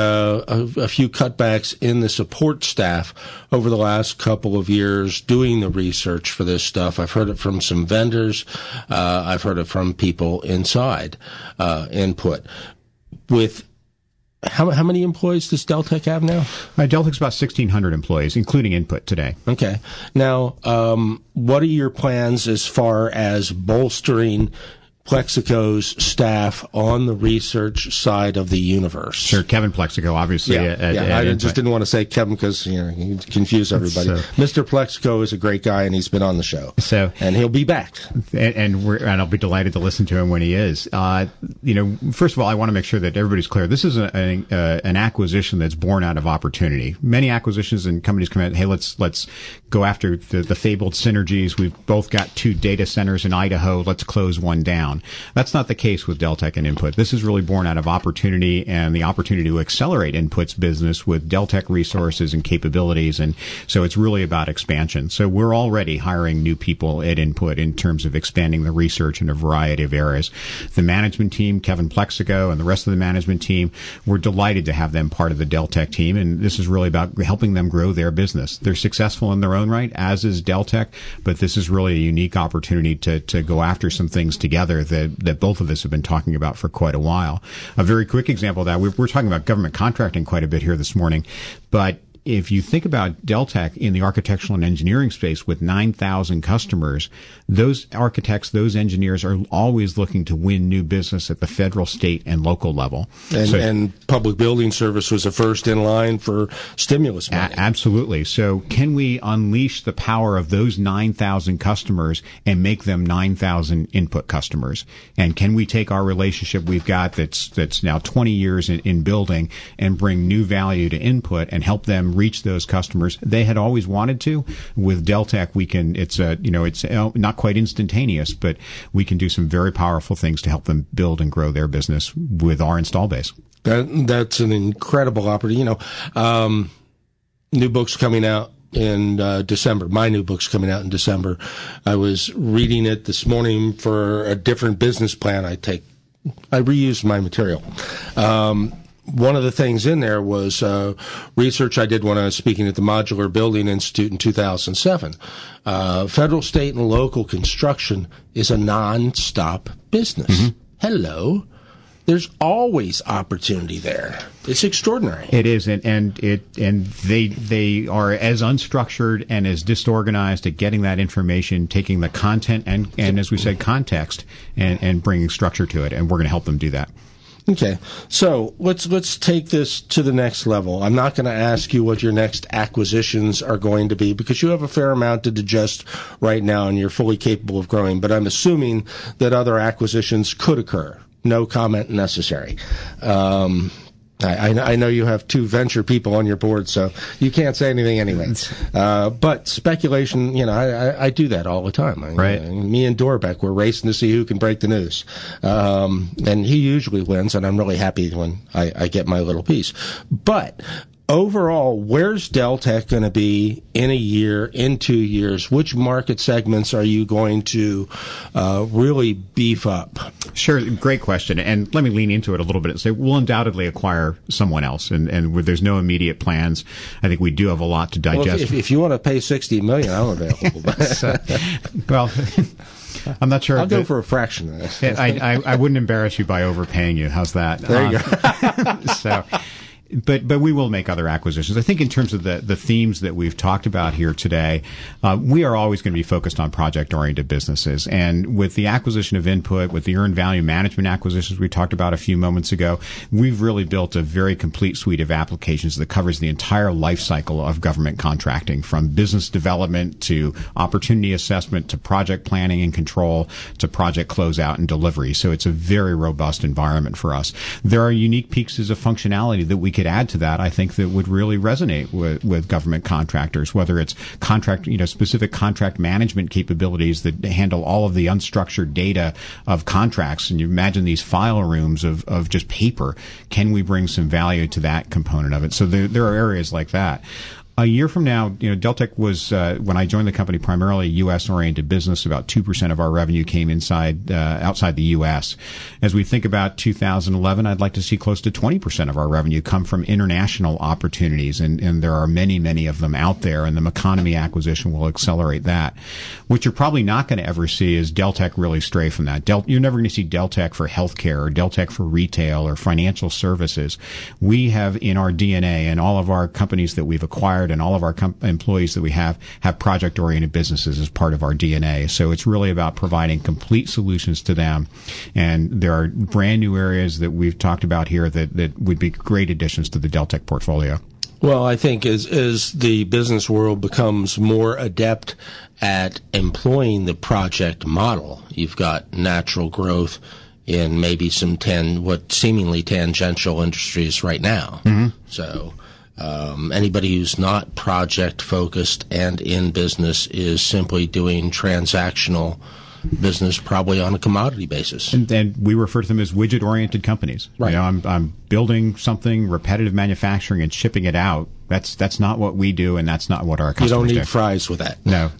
a few cutbacks in the support staff over the last couple of years doing the research for this stuff. I've heard it from some vendors. I've heard it from people inside Input. With how many employees does Deltek have now? Deltek's about 1,600 employees, including Input today. Okay. Now, what are your plans as far as bolstering Plexico's staff on the research side of the universe? Sure, Kevin Plexico, obviously. I just didn't want to say Kevin because you confuse everybody. Mr. Plexico is a great guy, and he's been on the show. And he'll be back. And I'll be delighted to listen to him when he is. First of all, I want to make sure that everybody's clear. This is an acquisition that's born out of opportunity. Many acquisitions and companies come out, hey, let's go after the fabled synergies. We've both got 2 data centers in Idaho. Let's close one down. That's not the case with Deltek and Input. This is really born out of opportunity and the opportunity to accelerate Input's business with Deltek resources and capabilities. And so it's really about expansion. So we're already hiring new people at Input in terms of expanding the research in a variety of areas. The management team, Kevin Plexico and the rest of the management team, we're delighted to have them part of the Deltek team. And this is really about helping them grow their business. They're successful in their own right, as is Deltek, but this is really a unique opportunity to go after some things together that both of us have been talking about for quite a while. A very quick example of that, we're talking about government contracting quite a bit here this morning, but if you think about Deltek in the architectural and engineering space with 9,000 customers, those architects, those engineers are always looking to win new business at the federal, state, and local level. And Public Building Service was the first in line for stimulus money. Absolutely. So can we unleash the power of those 9,000 customers and make them 9,000 Input customers? And can we take our relationship we've got that's now 20 years in building and bring new value to Input and help them reach those customers they had always wanted to? With Deltek, we can. It's not quite instantaneous, but we can do some very powerful things to help them build and grow their business with our install base. That's an incredible opportunity. New books coming out in December. My new book's coming out in December. I was reading it this morning for a different business plan I reused my material. One of the things in there was research I did when I was speaking at the Modular Building Institute in 2007. Federal, state, and local construction is a non-stop business. Mm-hmm. Hello. There's always opportunity there. It's extraordinary. It is, and they are as unstructured and as disorganized at getting that information, taking the content and as we said, context, and bringing structure to it. And we're going to help them do that. Okay, so let's take this to the next level. I'm not going to ask you what your next acquisitions are going to be because you have a fair amount to digest right now and you're fully capable of growing, but I'm assuming that other acquisitions could occur. No comment necessary. I know you have 2 venture people on your board, so you can't say anything anyway. But speculation, I do that all the time. Right. Me and Dorbeck, we're racing to see who can break the news. And he usually wins, and I'm really happy when I get my little piece. But overall, where's Deltek going to be in a year, in 2 years? Which market segments are you going to really beef up? Sure, great question. And let me lean into it a little bit and say we'll undoubtedly acquire someone else. And where there's no immediate plans, I think we do have a lot to digest. Well, if you want to pay $60 million, I'm available. Well, I'm not sure. I'll go for a fraction of that. I wouldn't embarrass you by overpaying you. How's that? There you go. So. But we will make other acquisitions. I think in terms of the themes that we've talked about here today, we are always going to be focused on project-oriented businesses. And with the acquisition of Input, with the earned value management acquisitions we talked about a few moments ago, we've really built a very complete suite of applications that covers the entire life cycle of government contracting, from business development to opportunity assessment to project planning and control to project closeout and delivery. So it's a very robust environment for us. There are unique pieces of functionality that we could add to that, I think, that would really resonate with government contractors, whether it's specific contract management capabilities that handle all of the unstructured data of contracts. And you imagine these file rooms of just paper. Can we bring some value to that component of it? So there are areas like that. A year from now, Deltek was, when I joined the company, primarily a U.S.-oriented business. About 2% of our revenue came outside the U.S. As we think about 2011, I'd like to see close to 20% of our revenue come from international opportunities, and there are many, many of them out there, and the Meconomy acquisition will accelerate that. What you're probably not going to ever see is Deltek really stray from that. You're never going to see Deltek for healthcare or Deltek for retail or financial services. We have in our DNA, and all of our companies that we've acquired and all of our employees that we have project-oriented businesses as part of our DNA. So it's really about providing complete solutions to them. And there are brand new areas that we've talked about here that would be great additions to the Deltek portfolio. Well, I think as the business world becomes more adept at employing the project model, you've got natural growth in maybe some what seemingly tangential industries right now. Mm-hmm. So anybody who's not project focused and in business is simply doing transactional business, probably on a commodity basis. And we refer to them as widget-oriented companies. Right. I'm building something, repetitive manufacturing, and shipping it out. That's not what we do, and that's not what our customers do. You don't need fries with that. No.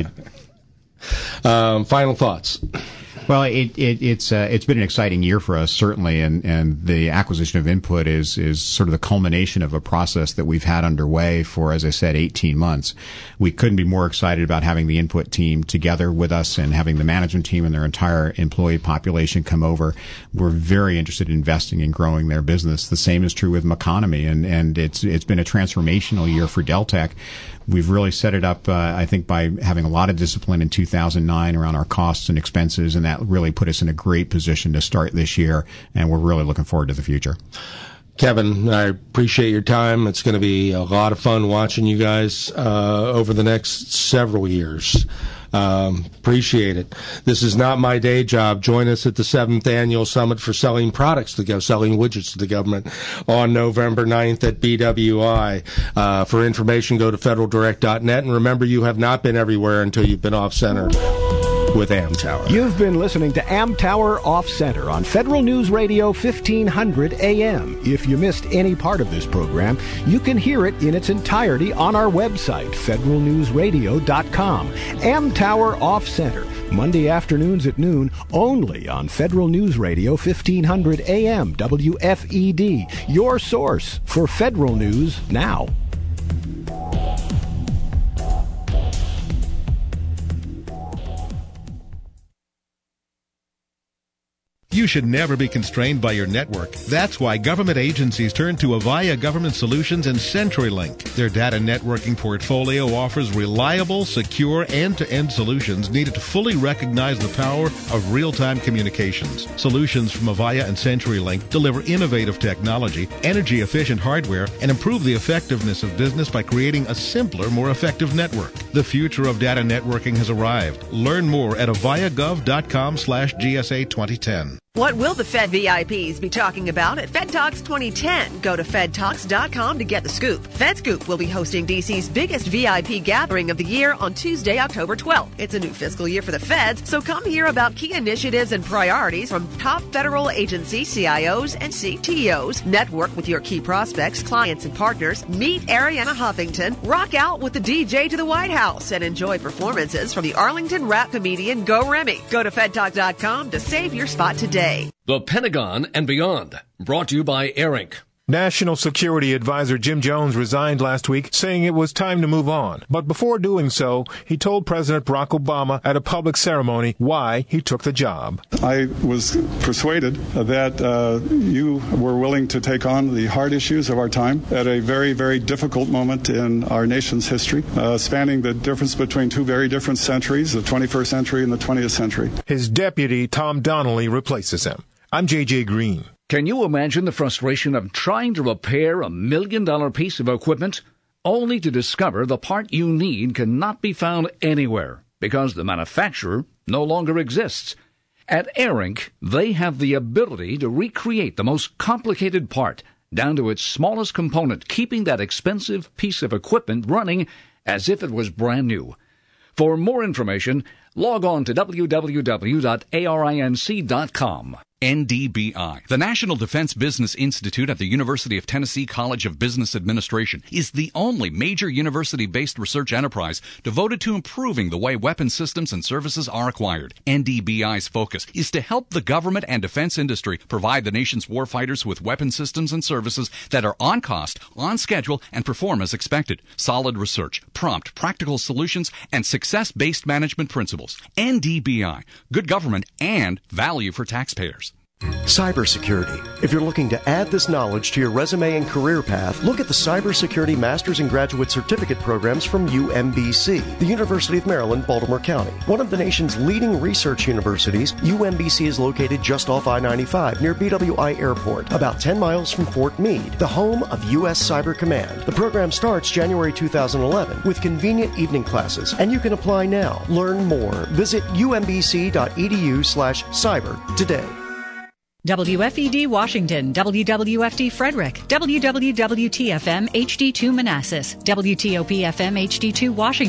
Final thoughts. Well, it's been an exciting year for us, certainly, and the acquisition of Input is sort of the culmination of a process that we've had underway for, as I said, 18 months. We couldn't be more excited about having the Input team together with us and having the management team and their entire employee population come over. We're very interested in investing and growing their business. The same is true with Meconomy, and it's been a transformational year for Deltek. We've really set it up, I think, by having a lot of discipline in 2009 around our costs and expenses, and that really put us in a great position to start this year, and we're really looking forward to the future. Kevin, I appreciate your time. It's going to be a lot of fun watching you guys over the next several years. Appreciate it. This is not my day job. Join us at the 7th Annual Summit for Selling Products to selling widgets to the government on November 9th at BWI. For information, go to federaldirect.net. And remember, you have not been everywhere until you've been off center with Amtower. You've been listening to Amtower Off Center on Federal News Radio 1500 AM. If you missed any part of this program, you can hear it in its entirety on our website, federalnewsradio.com. Amtower Off Center, Monday afternoons at noon, only on Federal News Radio 1500 AM, WFED, your source for federal news now. You should never be constrained by your network. That's why government agencies turn to Avaya Government Solutions and CenturyLink. Their data networking portfolio offers reliable, secure, end-to-end solutions needed to fully recognize the power of real-time communications. Solutions from Avaya and CenturyLink deliver innovative technology, energy-efficient hardware, and improve the effectiveness of business by creating a simpler, more effective network. The future of data networking has arrived. Learn more at avayagov.com/GSA 2010. What will the Fed VIPs be talking about at Fed Talks 2010? Go to fedtalks.com to get the scoop. FedScoop will be hosting DC's biggest VIP gathering of the year on Tuesday, October 12th. It's a new fiscal year for the Feds, so come hear about key initiatives and priorities from top federal agency CIOs and CTOs. Network with your key prospects, clients, and partners. Meet Arianna Huffington. Rock out with the DJ to the White House and enjoy performances from the Arlington rap comedian Go Remy. Go to fedtalk.com to save your spot today. The Pentagon and Beyond, brought to you by ARINC. National Security Advisor Jim Jones resigned last week, saying it was time to move on. But before doing so, he told President Barack Obama at a public ceremony why he took the job. I was persuaded that you were willing to take on the hard issues of our time at a very, very difficult moment in our nation's history, spanning the difference between two very different centuries, the 21st century and the 20th century. His deputy, Tom Donnelly, replaces him. I'm J.J. Green. Can you imagine the frustration of trying to repair $1 million piece of equipment only to discover the part you need cannot be found anywhere because the manufacturer no longer exists? At ARINC, they have the ability to recreate the most complicated part down to its smallest component, keeping that expensive piece of equipment running as if it was brand new. For more information, log on to www.arinc.com. NDBI, the National Defense Business Institute at the University of Tennessee College of Business Administration, is the only major university-based research enterprise devoted to improving the way weapon systems and services are acquired. NDBI's focus is to help the government and defense industry provide the nation's warfighters with weapon systems and services that are on cost, on schedule, and perform as expected. Solid research, prompt, practical solutions, and success-based management principles. NDBI, good government and value for taxpayers. Cybersecurity. If you're looking to add this knowledge to your resume and career path, look at the Cybersecurity Master's and Graduate Certificate programs from UMBC, the University of Maryland, Baltimore County. One of the nation's leading research universities, UMBC is located just off I-95 near BWI Airport, about 10 miles from Fort Meade, the home of U.S. Cyber Command. The program starts January 2011 with convenient evening classes, and you can apply now. Learn more. Visit umbc.edu/cyber today. WFED Washington, WWFD Frederick, WWWT-FM HD2 Manassas, WTOP-FM HD2 Washington.